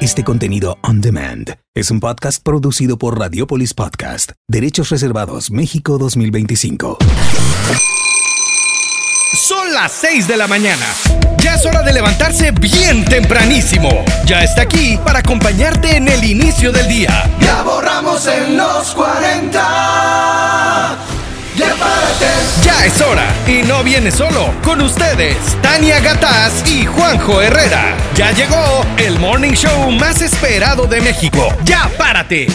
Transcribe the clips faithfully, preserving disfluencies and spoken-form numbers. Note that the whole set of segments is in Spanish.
Este contenido on demand es un podcast producido por Radiopolis Podcast. Derechos reservados México dos mil veinticinco. Son las seis de la mañana. Ya es hora de levantarse bien tempranísimo. Ya está aquí para acompañarte en el inicio del día. Ya borramos en los cuarenta. Ya párate. Ya es hora y no viene solo. Con ustedes, Tania Gataz y Juanjo Herrera. Ya llegó el morning show más esperado de México. Ya párate.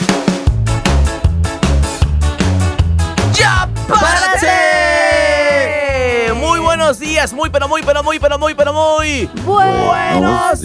¡Ya párate! Muy buenos días, muy pero muy pero muy pero muy pero muy buenos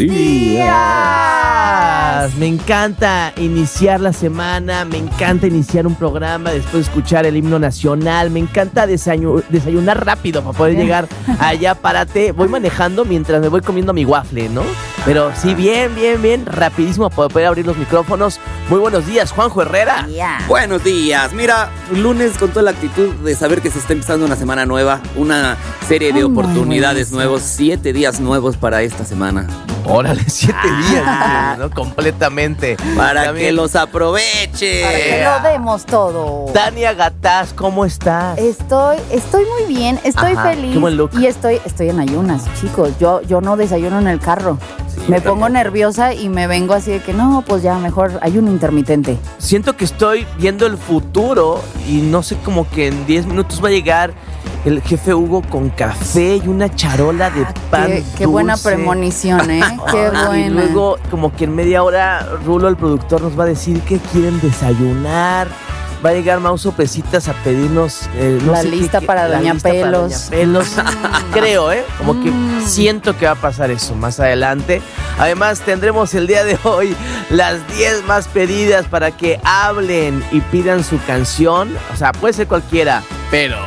días. Me encanta iniciar la semana, me encanta iniciar un programa, después escuchar el himno nacional, me encanta desayu- desayunar rápido para poder llegar allá, párate. Voy manejando mientras me voy comiendo mi waffle, ¿no? Pero sí, bien, bien, bien, rapidísimo para poder abrir los micrófonos. Muy buenos días, Juanjo Herrera. Yeah. Buenos días. Mira, lunes con toda la actitud de saber que se está empezando una semana nueva, una serie de oh, oportunidades nuevos, siete días nuevos para esta semana. Órale, siete ah. días, ¿no? Completamente. Para También, que los aproveche. Para que lo demos todo. Tania Gataz, ¿cómo estás? Estoy, estoy muy bien, estoy Ajá, feliz. qué buen look. Y estoy, estoy en ayunas, chicos. Yo, yo no desayuno en el carro. Sí, me pongo tampoco. nerviosa y me vengo así de que no, pues ya mejor ayuno intermitente. Siento que estoy viendo el futuro y no sé, como que en diez minutos va a llegar el jefe Hugo con café y una charola de pan Qué, qué buena premonición, ¿eh? Qué buena. Y luego, como que en media hora, Rulo, el productor, nos va a decir que quieren desayunar. Va a llegar Mau Soprecitas a pedirnos eh, no la, sé lista qué, para la Doña lista Pelos. para Doña Pelos. Creo, ¿eh? Como que siento que va a pasar eso más adelante. Además, tendremos el día de hoy las diez más pedidas para que hablen y pidan su canción. O sea, puede ser cualquiera, pero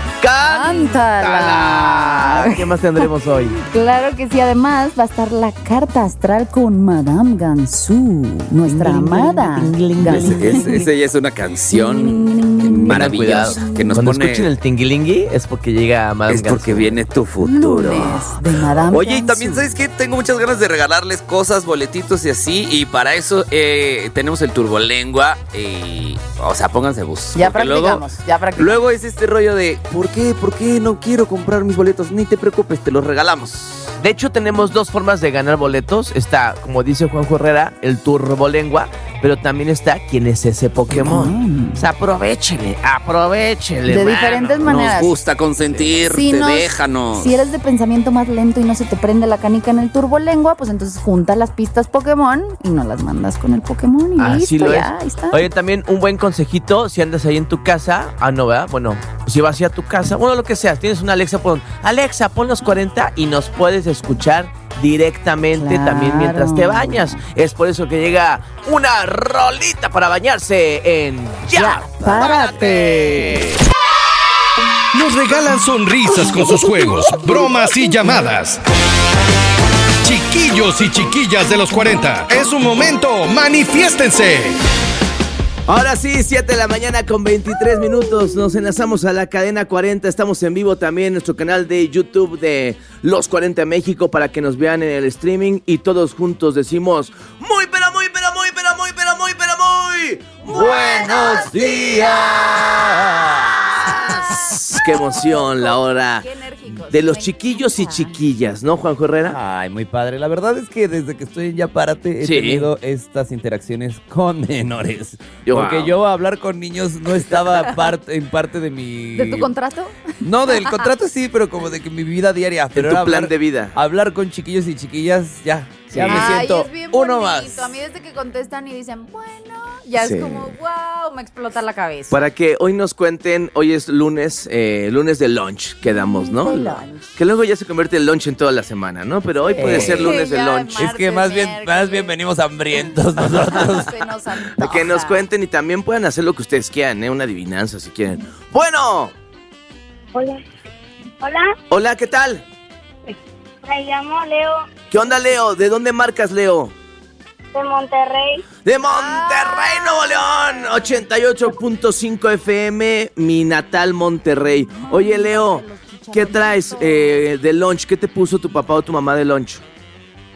¡cántala! ¿Qué más tendremos hoy? Claro que sí, además va a estar la carta astral con Madame Gansú, nuestra amada. Esa ya es una canción maravillosa. Que nos Cuando pone... escuchen el tinguilingui es porque llega Madame Es Gansú. porque viene tu futuro. De Madame Oye, Gansú. Y también, ¿sabes qué? Tengo muchas ganas de regalarles cosas, boletitos y así. Y para eso eh, tenemos el Turbolengua. Y, o sea, pónganse bus. Ya practicamos, luego, ya practicamos. Luego es este rollo de ¿Por qué? ¿Por qué no quiero comprar mis boletos? Ni te preocupes, te los regalamos. De hecho, tenemos dos formas de ganar boletos. Está, como dice Juanjo Herrera, el Turbolengua, pero también está ¿Quién es ese Pokémon? O sea, aprovechele, aprovechele. De mano. diferentes maneras. Nos gusta consentirte, si nos, déjanos. Si eres de pensamiento más lento y no se te prende la canica en el Turbolengua, pues entonces junta las pistas Pokémon y nos las mandas con el Pokémon y Así listo, lo ya, es. ahí está. Oye, también un buen consejito, si andas ahí en tu casa, ah, no, ¿verdad? Bueno, si vas hacia tu casa, bueno, lo que sea, tienes una Alexa, pon, Alexa, pon los cuarenta y nos puedes escuchar directamente claro. También mientras te bañas. Es por eso que llega una rolita para bañarse en Ya, ya Párate. Nos regalan sonrisas con sus juegos, bromas y llamadas. Chiquillos y chiquillas de los cuarenta, es un momento, manifiéstense. Ahora sí, siete de la mañana con veintitrés minutos. Nos enlazamos a la cadena cuarenta. Estamos en vivo también en nuestro canal de YouTube de Los cuarenta México para que nos vean en el streaming. Y todos juntos decimos muy, pero muy, pero muy, pero muy, pero muy, pero muy ¡buenos días! ¡Qué emoción la hora de los chiquillos y chiquillas! ¿No, Juanjo Herrera? Ay, muy padre. La verdad es que desde que estoy en Ya Párate he sí. tenido estas interacciones con menores. Yo, Porque wow. yo hablar con niños no estaba part, en parte de mi... ¿De tu contrato? No, del contrato sí, pero como de que mi vida diaria. Pero en tu hablar, plan de vida. Hablar con chiquillos y chiquillas, ya. Sí. Ya me Ay, siento es bien uno bonito. más. A mí desde que contestan y dicen, bueno, ya Sí. es como, wow, me explota la cabeza. Para que hoy nos cuenten, hoy es lunes, eh, lunes de lunch, quedamos, ¿no? De lunch. Que luego ya se convierte en lunch en toda la semana, ¿no? Pero hoy puede Sí. ser lunes de Ya, lunch. martes, Es que más bien, más bien venimos hambrientos nosotros. Se nos Para antoja. que nos cuenten y también puedan hacer lo que ustedes quieran, ¿eh? Una adivinanza si quieren. Bueno, Hola. Hola, hola, ¿qué tal? me llamo Leo ¿Qué onda, Leo? ¿De dónde marcas, Leo? de Monterrey. De Monterrey, Nuevo León, ochenta y ocho punto cinco F M, mi natal Monterrey. Oye, Leo, ¿qué traes eh, de lunch? ¿Qué te puso tu papá o tu mamá de lunch?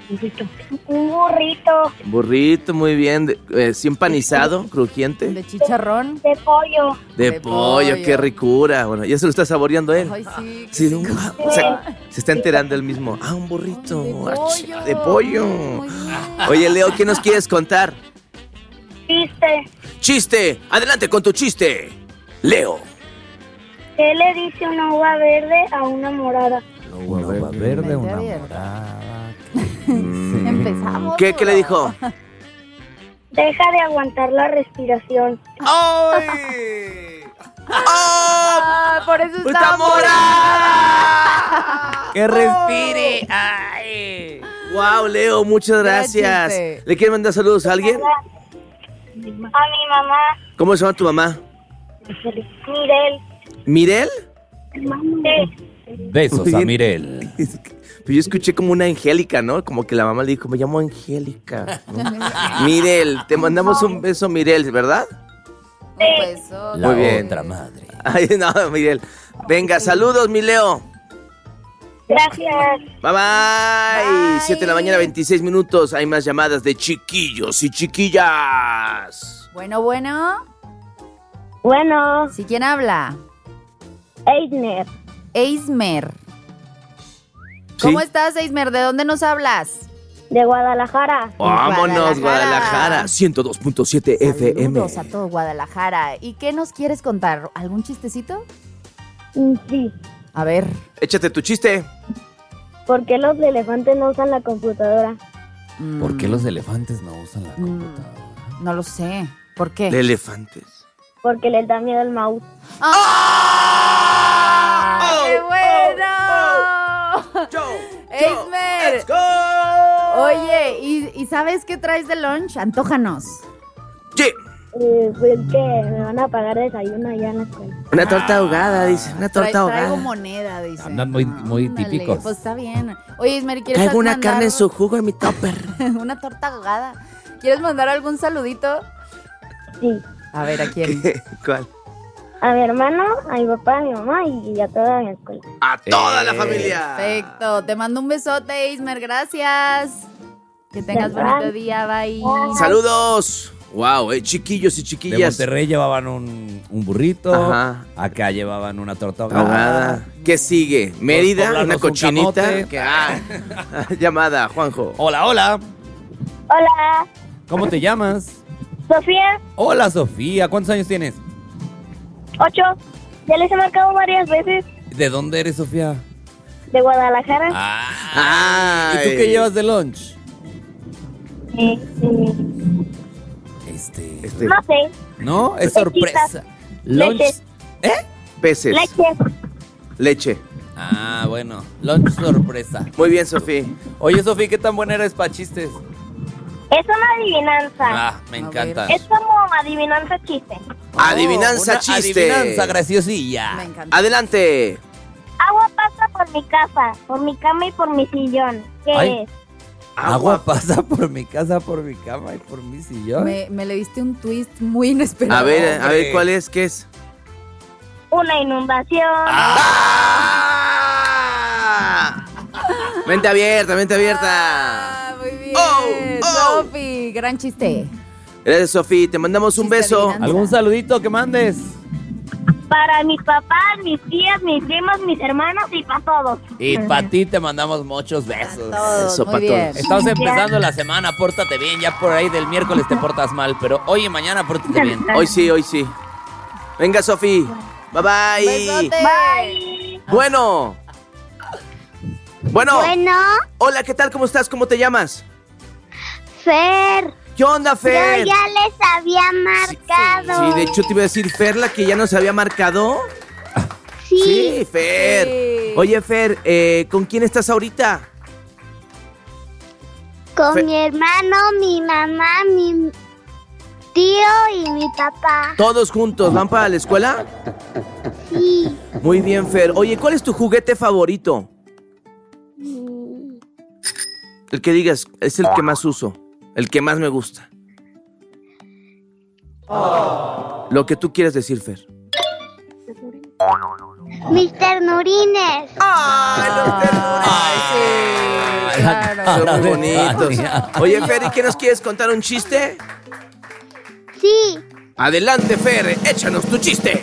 Un burrito Burrito, muy bien. De- eh, ¿sí empanizado, crujiente? De chicharrón. de pollo. De, de pollo, pollo. qué ricura. Bueno, ya se lo está saboreando él. Ay, sí. Sí, un- o sea, se está enterando él mismo. Ah, un burrito. De Ah, ch- pollo. De pollo. Muy bien. Oye, Leo, ¿qué nos quieres contar? Chiste. Chiste. Adelante con tu chiste. Leo. ¿Qué le dice una uva verde a una morada? Una uva verde, una Verde. morada. Empezamos. ¿Qué, qué le dijo? Deja de aguantar la respiración. ¡Ay! ¡Oh! Ah, por eso ¡Está está morada! ¡Que respire! ¡Ay! Wow, Leo, muchas gracias. chiste. ¿Le quieres mandar saludos a alguien? A mi mamá, ¿Cómo se llama tu mamá? Mirel. ¿Mirel? Sí. Besos Muy a bien. Mirel. Pues yo escuché como una Angélica, ¿no? Como que la mamá le dijo, me llamo Angélica. ¿no? Mirel, te mandamos un beso, Mirel, ¿verdad? Un beso. La Muy bien. otra madre. Ay, no, Mirel. Venga, saludos, mi Leo. Gracias. Bye, bye. Bye. siete de la mañana, veintiséis minutos. Hay más llamadas de chiquillos y chiquillas. Bueno, bueno. Bueno, ¿Sí quién habla? Eisner. Eismer. ¿Sí? ¿Cómo estás, Eismer? ¿De dónde nos hablas? De Guadalajara. Vámonos, Guadalajara. Guadalajara. ciento dos punto siete F M. Saludos a todo Guadalajara. ¿Y qué nos quieres contar? ¿Algún chistecito? Mm, Sí. A ver. Échate tu chiste. ¿Por qué los elefantes no usan la computadora? mm, ¿Por qué los elefantes no usan la Mm. computadora? No lo sé. ¿Por qué? De elefantes. Porque les da miedo el mouse. ¡Ah! ¡Qué Oh, bueno! Eismer. Let's go. Oye, ¿y, y sabes qué traes de lunch? Antójanos. Sí. Eh, pues que me van a pagar desayuno allá en la escuela. Una torta ahogada, dice. Una torta Trae- ahogada. traigo moneda, dice. Andan muy- muy Ándale, típicos. Pues está bien. Oye, Ismer, ¿quieres Traigo una mandar carne en su jugo en mi topper. una torta ahogada? ¿Quieres mandar algún saludito? Sí. A ver, ¿a quién? ¿Cuál? A mi hermano, a mi papá, a mi mamá y a toda mi escuela. A toda la Eh, familia. Perfecto. Te mando un besote, Ismer. Gracias. Que tengas De nada. bonito día. Bye. Saludos. Wow, eh, chiquillos y De chiquillas. Monterrey llevaban un, un burrito. Ajá. Acá llevaban una torta ahogada. Ahogada. ¿Qué sigue? Mérida, poblanos, una un cochinita. camote. ¿Qué? Ah, llamada, Juanjo. Hola, hola. Hola, ¿Cómo te llamas? Sofía, Hola, Sofía. ¿Cuántos años tienes? ocho. Ya les he marcado varias veces ¿De dónde eres, Sofía? de Guadalajara. Ah. ¿Y Ay. tú qué llevas de lunch? Eh, eh, Este. Este, no sé, No, es Lechitas. sorpresa. Lunch. Leche. peces. leche. Leche. Ah, bueno. Lunch sorpresa. Muy bien, Sofía. Oye, Sofía, ¿qué tan buena eres para chistes? Es una adivinanza. Ah, me A encanta. Es como adivinanza chiste. Adivinanza una chiste. Adivinanza graciosilla. Me encanta. Adelante. Agua pasa por mi casa, por mi cama y por mi sillón. ¿Qué Ay. es? Agua pasa por mi casa, por mi cama y por mi sillón. Me, me le diste un twist muy inesperado. A ver, a hombre. ver, ¿cuál es? ¿Qué es? Una inundación. ¡Ah! Mente abierta, mente abierta. Ah, muy bien. Oh, oh. Sofi, gran chiste. Gracias, Sofía. Te mandamos un Chiste beso. adivinanza. ¿Algún saludito que mandes? Para mis papás, mis tías, mis primos, mis hermanos y para todos. Y para ti te mandamos muchos A besos. todos, Eso muy pa' bien. todos. Estamos empezando la semana, pórtate bien. Ya por ahí del miércoles te portas mal, pero hoy y mañana pórtate bien. Hoy sí, hoy sí. Venga, Sofía. Bye bye. Besote. Bye. Bueno. Bueno. Bueno, Hola, ¿qué tal? ¿Cómo estás? ¿Cómo te llamas? Fer, ¿Qué onda, Fer? yo ya les había marcado. Sí, de hecho te iba a decir Fer, la que ya nos había marcado. Sí, Sí, Fer. Sí. Oye, Fer, eh, ¿con quién estás ahorita? con Fe- mi hermano, mi mamá, mi tío y mi papá. Todos juntos, ¿van para la escuela? Sí. Muy bien, Fer. Oye, ¿cuál es tu juguete favorito? El que digas, es el que más uso, el que más me gusta. Lo que tú quieres decir, Fer. mis ternurines. ¡Ay, los ternurines! Claro. Son muy bonitos. Oye, Fer, ¿y qué nos quieres contar un chiste? Sí, Adelante, Fer, échanos tu chiste.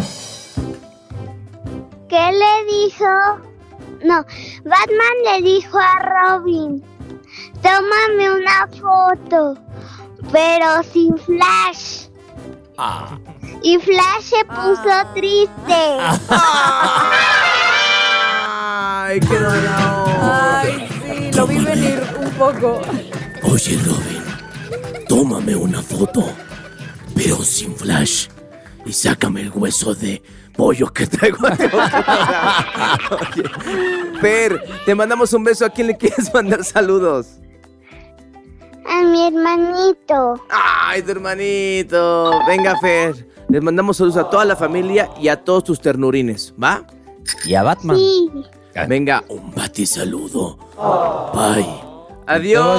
¿qué le dijo? No, Batman le dijo a Robin, tómame una foto, pero sin Flash. Ah. Y Flash se puso Ah. triste. Ay, qué dolor. Ay, sí, lo vi venir un poco. Oye, Robin, tómame una foto, pero sin flash, y sácame el hueso de pollo que traigo. Oye, Fer, te mandamos un beso. ¿A quién le quieres mandar saludos? A mi hermanito. Ay, tu hermanito. Venga, Fer. Les mandamos saludos a toda la familia y a todos tus ternurines, ¿va? Y a Batman. Sí. Venga. Un bati saludo. Bye. Adiós.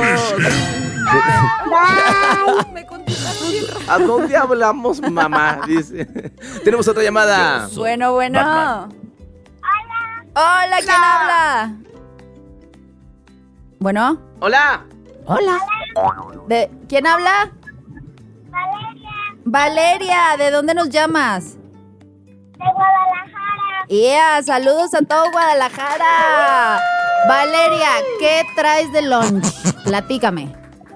Bye. Me contestaron bien rápido. ¿A dónde hablamos, mamá? Dice. Tenemos otra llamada. Bueno, bueno. Batman. Hola, ¿quién habla? Bueno, Hola. Hola. ¿de quién habla? Valeria, Valeria, ¿de dónde nos llamas? de Guadalajara. Yeah, saludos a todo Guadalajara. Valeria, ¿qué traes de lunch? Platícame.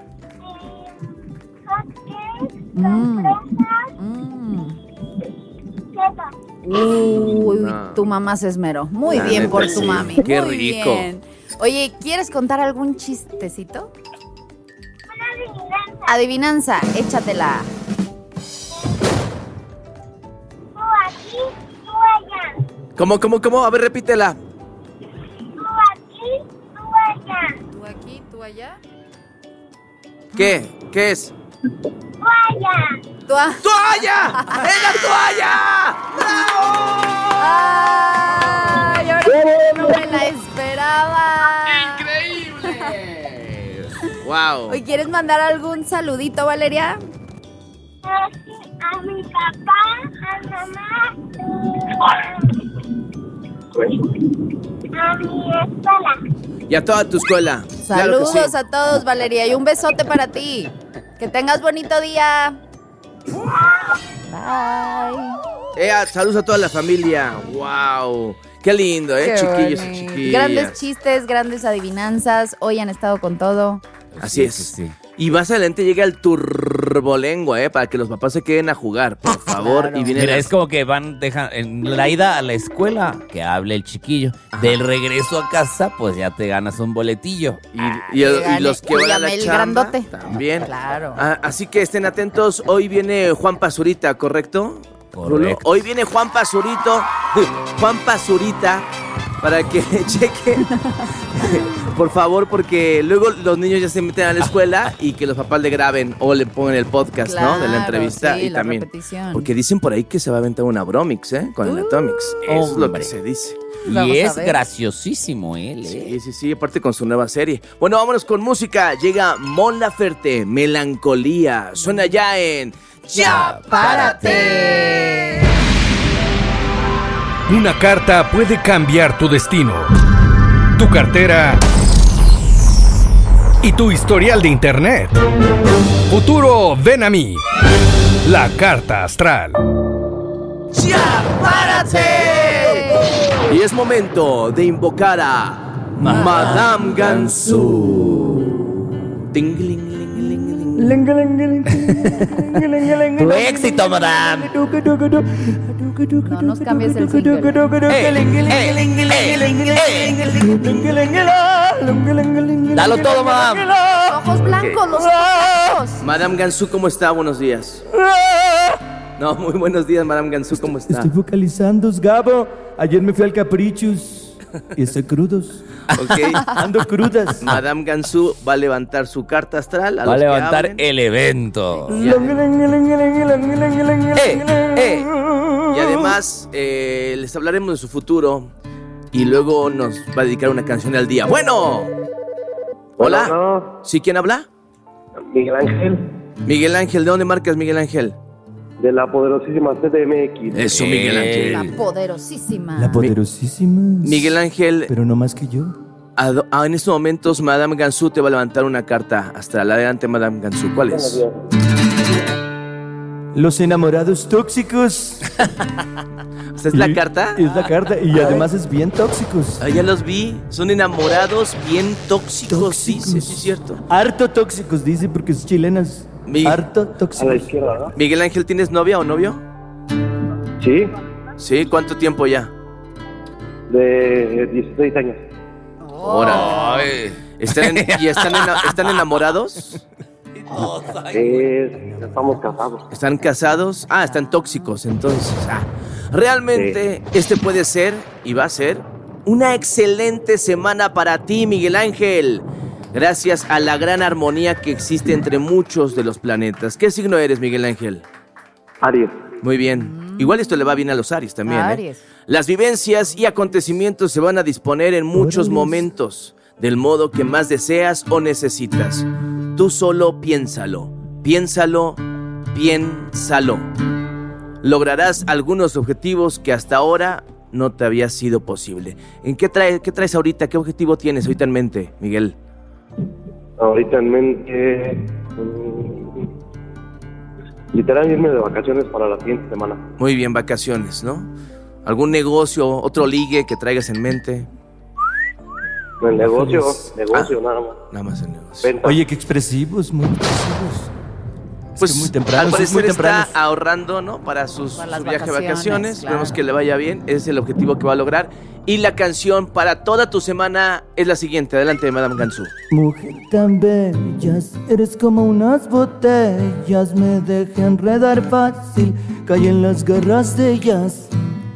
Hotcakes, Mm. sorpresas, Mm. queso. Uy, No. tu mamá se esmeró. Muy La bien neta, por tu sí. mami. Qué Muy rico. bien. Oye, ¿quieres contar algún chistecito? Una adivinanza. Adivinanza, échatela. Tú aquí, tú allá. ¿Cómo, cómo, cómo? A ver, repítela. Tú aquí, tú allá. ¿Tú aquí, tú allá? ¿Qué? ¿Qué es? Tú allá. ¿Tú a- ¡Toalla! ¡Es la toalla! ¡Bravo! ¡Ay! Ahora no me la esperaba. ¡Increíble! ¡Wow! Oye, ¿quieres mandar algún saludito, Valeria? A mi papá, a mamá, a mi escuela. Y a toda tu escuela. Claro que Saludos sí. a todos, Valeria, y un besote para ti. Que tengas bonito día. Bye. Eh, saludos a toda la familia. ¡Wow! ¡Qué lindo, eh! Qué Chiquillos y bonito. chiquillas. Grandes chistes, grandes adivinanzas. Hoy han estado con todo. Así es. Y más adelante llega el turbolengua, ¿eh? Para que los papás se queden a jugar, por favor. Claro. Y vienen Mira, a- es como que van, dejan en la ida a la escuela, que hable el chiquillo. Del regreso a casa, pues ya te ganas un boletillo. Y, y- y gane. los que Y van a la llame el chamba grandote. también. Claro. Ah, así que estén atentos. Hoy viene Juan Pazurita, ¿correcto? Correcto. Rulo? Hoy viene Juan Pazurito. Juan Pazurita. Para que chequen. Por favor, porque luego los niños ya se meten a la escuela y que los papás le graben o le pongan el podcast, ¿no? De la Claro, entrevista. sí, y la también. repetición. Porque dicen por ahí que se va a aventar una Bromix, ¿eh? Con el Uh, Atomix. Eso es lo que hombre. se dice. Vamos Y a es ver. graciosísimo él, ¿eh? Sí, sí, sí, aparte con su nueva serie. Bueno, vámonos con música. Llega Mon Laferte, Melancolía. Suena ya en Ya ¡Párate! Una carta puede cambiar tu destino, tu cartera y tu historial de internet. Futuro, ven a mí. La carta astral. ¡Ya párate! Y es momento de invocar a Madame Gansu. Ding, ling, ling, ling, ling. Tu éxito, madame. No nos cambies el single. Dalo todo, madame. Ojos blancos, los ojos. Madame Gansu, ¿cómo está? Buenos días. No, muy buenos días, Madame Gansu, ¿cómo está? Estoy vocalizando, Gabo. Ayer me fui al Caprichus y estoy crudos. Ok. Ando crudas. Madame Gansu va a levantar su carta astral. A Va a los que levantar hablen. el evento. Eh, eh. Y además, eh, les hablaremos de su futuro. Y luego nos va a dedicar una canción al día. Bueno. Hola. Bueno, ¿Sí? ¿Quién habla? Miguel Ángel, Miguel Ángel. ¿De dónde marcas, Miguel Ángel? De la poderosísima C D M X. Eso, Miguel Ángel. La poderosísima. La poderosísima. Miguel Ángel. Pero no más que yo. A, a, en estos momentos, Madame Gansu te va a levantar una carta astral. Adelante, Madame Gansu. ¿Cuál es? Los enamorados tóxicos. ¿Esta es la carta? Es la carta y además es bien tóxicos. Ah, ya los vi. Son enamorados bien tóxicos. Tóxicos. Dice, sí, es cierto. Harto tóxicos, dice, porque es chilenas. Mi- Harto tóxicos. A la izquierda, ¿no? Miguel Ángel, ¿tienes novia o novio? Sí, Sí, ¿cuánto tiempo ya? de dieciséis años. Ahora. ¿Están, en- ¿Y están, ena- están enamorados? Eh, estamos casados. ¿Están casados? Ah, están tóxicos, entonces. Ah, realmente, este puede ser, y va a ser, una excelente semana para ti, Miguel Ángel. Gracias a la gran armonía que existe entre muchos de los planetas. ¿Qué signo eres, Miguel Ángel? Aries. Muy bien. Igual esto le va bien a los Aries también, ¿eh? Aries. Las vivencias y acontecimientos se van a disponer en muchos momentos, del modo que más deseas o necesitas. Tú solo piénsalo, piénsalo, piénsalo. Lograrás algunos objetivos que hasta ahora no te había sido posible. ¿En qué, trae, qué traes ahorita? ¿Qué objetivo tienes ahorita en mente, Miguel? Ahorita en mente. mm, literal, irme de vacaciones para la siguiente semana. Muy bien, vacaciones, ¿no? ¿Algún negocio, otro ligue que traigas en mente? El negocio, Híjoles. negocio Ah. nada más. Nada más el negocio. Venta. Oye, qué expresivos, muy expresivos. Es Pues que muy temprano, al es parecer muy está temprano. ahorrando, ¿no? Para sus, Para las su viaje de vacaciones, vacaciones. claro. Esperemos que le vaya bien. Ese es el objetivo que va a lograr. Y la canción para toda tu semana es la siguiente. Adelante, Madame Gansu. Mujer tan bellas, eres como unas botellas, me dejé enredar fácil, caí en las garras de ellas.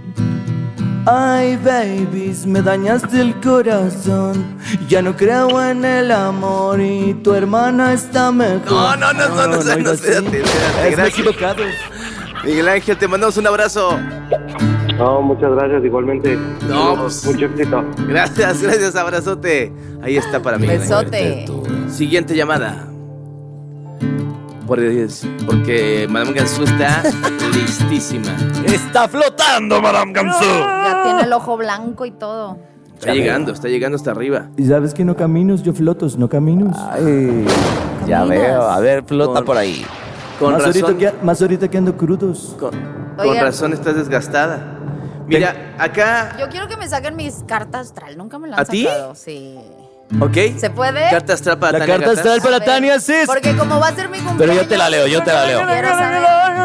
Ay, babies, me dañaste el corazón, ya no creo en el amor y tu hermana está mejor. No, no, no, no, no, no, digo no, así. espérate, espérate, Es gracias. equivocado. Miguel Ángel, te mandamos un abrazo. No, muchas gracias, igualmente. No, pues- Mucho éxito. Gracias, gracias, abrazote. Ahí está para Miguel Ángel. Besote. Siguiente llamada. Por- Porque Madame Gansu está listísima. ¡Está flotando, Madame Gansu! Ya tiene el ojo blanco y todo. Está llegando, está llegando hasta arriba. Y sabes que no caminos, yo flotos, no caminos. Ay, ya Caminas. veo. A ver, flota Con- por ahí. Con más, razón, ahorita que, más ahorita que ando crudos. con, con Oigan. razón estás desgastada. Mira, acá, Yo quiero que me saquen mis cartas astral. Nunca me la han ¿A ti? sacado. Sí. ¿ok? ¿Se puede? Carta astral para La Tania carta Gatas. astral para A ver, Tania Cis. Porque como va a ser mi cumpleaños. Pero yo te la leo, yo te la leo. Quiero saber.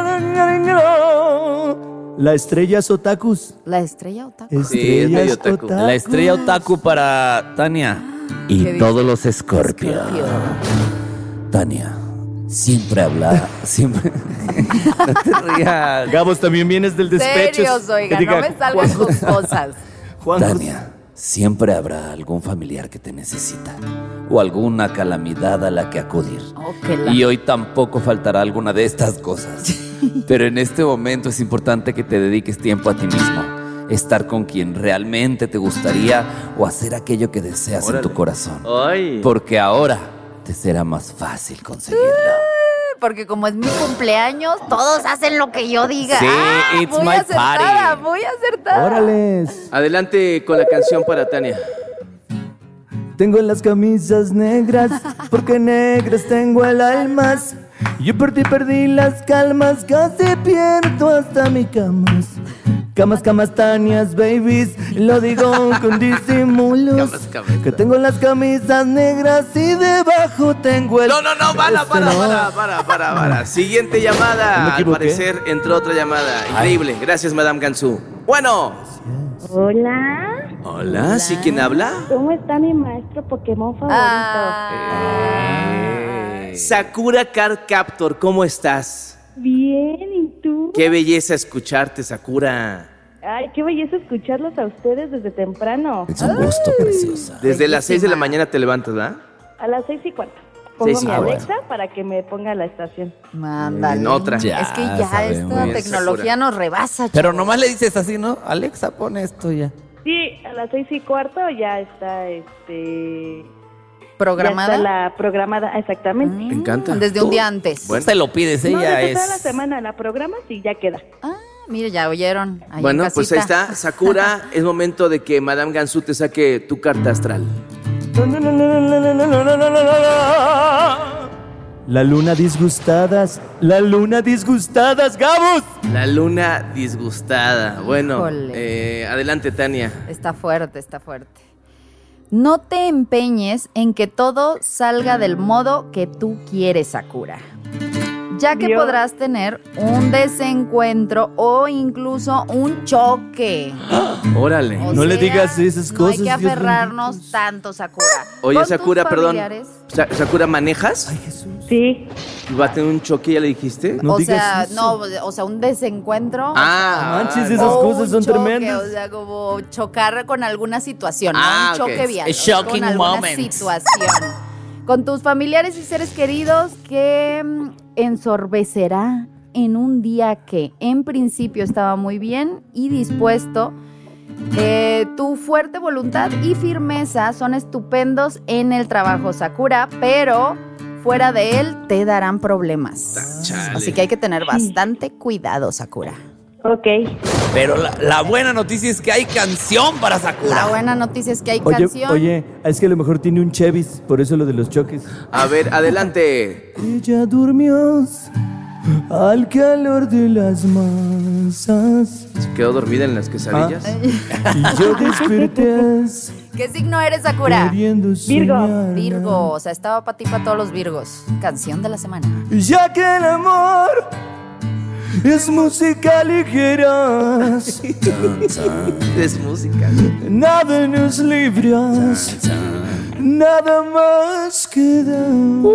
La estrella Otakus. La estrella otaku. Sí, es Estrellas medio otaku. otakus. La estrella otaku para Tania. ¿Qué Y dice? todos los Scorpio. Scorpio. Tania, siempre habla, siempre... No te rías. Gabos, también vienes del despecho. Serios, oiga, Que diga, no me salgan Juan- sus cosas. Juan- Tania, siempre habrá algún familiar que te necesita o alguna calamidad a la que acudir. Oh, que la- Y hoy tampoco faltará alguna de estas cosas. Pero en este momento es importante que te dediques tiempo a ti mismo. Estar con quien realmente te gustaría o hacer aquello que deseas Órale. en tu corazón. Ay. Porque ahora te será más fácil conseguirlo. Porque como es mi cumpleaños, todos hacen lo que yo diga. Sí, Ah, it's muy my acertada, party. muy acertada. Órales. Adelante con la canción para Tania. Tengo las camisas negras, porque negras tengo el alma. Yo por ti perdí las calmas, casi pierdo hasta mi camas. Camas, camas, Tanias, babies, lo digo con disimulos. Camas, camas. Que tengo las camisas negras y debajo tengo el... No, no, no, para, para, para, para, para, para. Siguiente ¿Me llamada. Al equivoqué? parecer entró otra llamada. Increíble. Gracias, Madame Gansu. Bueno. Hola. Hola, ¿sí quién habla? ¿Cómo está mi maestro Pokémon favorito? Ah, Sakura Card Captor, ¿cómo estás? Bien, ¿y tú? Qué belleza escucharte, Sakura. Ay, qué belleza escucharlos a ustedes desde temprano. Es un gusto, preciosa. Desde las seis de la Bellísima. mañana te levantas, ¿verdad? A las seis y cuarto. Pongo Seis y mi cuarto. Alexa para que me ponga la estación. Mándale. En otra. Ya Es que ya sabemos. esta Bien, tecnología Sakura. nos rebasa. Pero chavos. nomás le dices así, ¿no? Alexa, pone esto ya. Sí, a las seis y cuarto ya está, este... ¿Programada? Ya está la programada, exactamente. Me encanta. Desde un día antes. Bueno. Te lo pides, No, ella desde es... toda la semana la programas y ya queda. Ah, mire, ya oyeron. Ahí Bueno, en pues ahí casita. está. Sakura, es momento de que Madame Gansu te saque tu carta astral. La luna disgustadas, la luna disgustadas, Gabos. La luna disgustada. Bueno, Híjole. eh, adelante, Tania. Está fuerte, está fuerte. No te empeñes en que todo salga del modo que tú quieres, Sakura. Ya que Dios. podrás tener un desencuentro o incluso un choque. Órale. O No le sea, digas esas No cosas, hay que Dios aferrarnos tanto, Sakura. Oye, Con tus Sakura, perdón. familiares, Sa- Sakura, ¿manejas? Sí. ¿Va a tener un choque, ya le dijiste? No o digas sea, eso. no, o sea, un desencuentro. Ah, Manches, vale. esas o cosas un son choque, tremendas. O sea, como chocar con alguna situación, Ah, no un choque ok. vial. A shocking con alguna moment. situación. Con tus familiares y seres queridos que mm, ensorbecerá en un día que en principio estaba muy bien y dispuesto. Eh, tu fuerte voluntad y firmeza son estupendos en el trabajo, Sakura, pero fuera de él te darán problemas. Chale. Así que hay que tener bastante cuidado, Sakura. Ok. Pero la, la buena noticia es que hay canción para Sakura. La buena noticia es que hay Oye, canción. oye, es que a lo mejor tiene un Chevis, por eso lo de los choques. A ver, adelante. Ella durmió al calor de las masas Se quedó dormida en las quesadillas. y yo desperté ¿Qué signo eres, Sakura? queriendo Virgo. soñar. Virgo, o sea, estaba para ti, para todos los Virgos. Canción de la semana. Ya que el amor es música ligera, Es música. nada nos libras, nada más queda.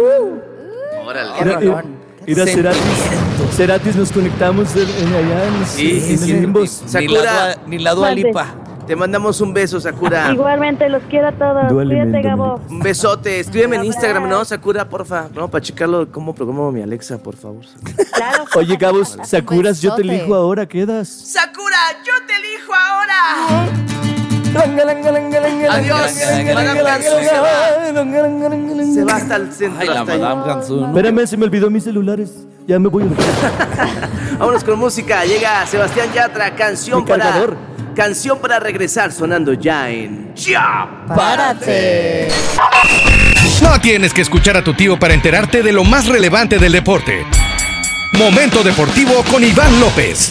Órale. Qué rolón. Era Ceratis. Ceratis nos conectamos en, en allá en los, Sí, sí, en sí. los limbos. Ni la, Sakura, Dua- ni la Dua Mande. Lipa. te mandamos un beso, Sakura. Igualmente, los quiero a todos. Duele, Cuídate, men, Gabo. Un besote. Escríbeme en Bye, Instagram, bye. ¿no, Sakura, porfa? No, para checarlo cómo programo mi Alexa, por favor. Claro. Oye, Gabos, Sakuras, yo te besote. elijo ahora, quedas. ¡Sakura, yo te elijo ahora! Adiós, Adiós, Madame Gansu se va. Se va hasta el centro. Ay, la hasta ahí. Madame Gansu. Espérame, se me olvidó mis celulares. Ya me voy a... Vámonos con música. Llega Sebastián Yatra, canción Mi para cargador. canción para regresar sonando ya en Ya. Párate. No tienes que escuchar a tu tío para enterarte de lo más relevante del deporte. Momento Deportivo con Iván López.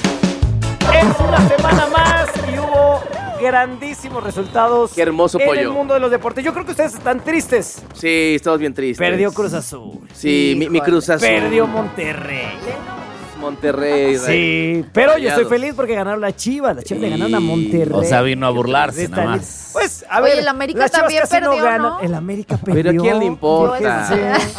Es una semana más y hubo grandísimos resultados. Qué hermoso en pollo. el mundo de los deportes. Yo creo que ustedes están tristes. Sí, estamos bien tristes. Perdió Cruz Azul. Sí, mi, mi Cruz Azul. Perdió Monterrey. Monterrey. Sí, pero yo estoy Rayados. feliz porque ganaron la Chivas. La Chivas le ganaron a Monterrey. O sea, vino a burlarse Está nada li- más. Pues, a Oye, ver. el América las Chivas también casi no perdió, ganan. ¿no? El América perdió. Pero ¿a quién le importa? Sí.